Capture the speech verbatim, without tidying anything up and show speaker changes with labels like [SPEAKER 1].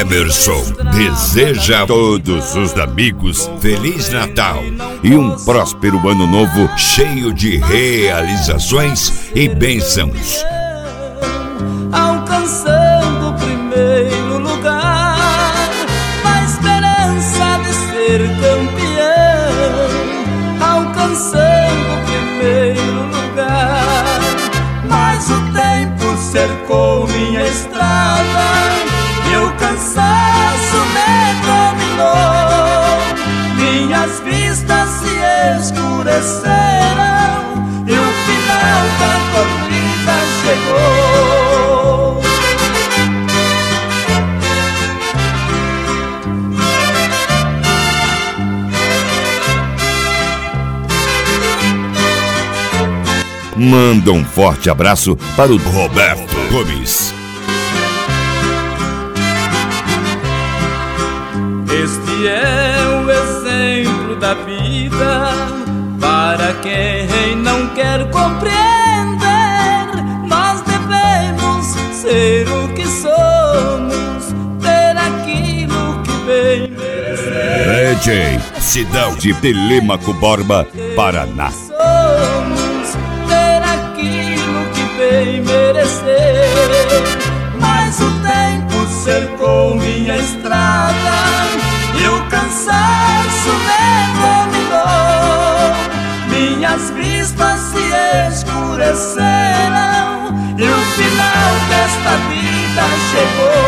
[SPEAKER 1] Emerson deseja a todos os amigos Feliz Natal e um próspero ano novo cheio de realizações e bênçãos.
[SPEAKER 2] Alcançando o primeiro lugar, na esperança de ser campeão. Alcançando o primeiro lugar, mas o tempo cercou minha estrada e o cansaço me dominou. Minhas vistas se escureceram e o final da corrida chegou.
[SPEAKER 1] Manda um forte abraço para o Roberto Gomes.
[SPEAKER 2] Este é o exemplo da vida para quem não quer compreender. Nós devemos ser o que somos, ter aquilo que bem merecemos.
[SPEAKER 1] D J Sidão de Telêmaco Borba, Paraná.
[SPEAKER 2] Somos ter aquilo que bem merecer. Mas o tempo cercou minha estrada e o cansaço me dominou. Minhas vistas se escureceram e o final desta vida chegou.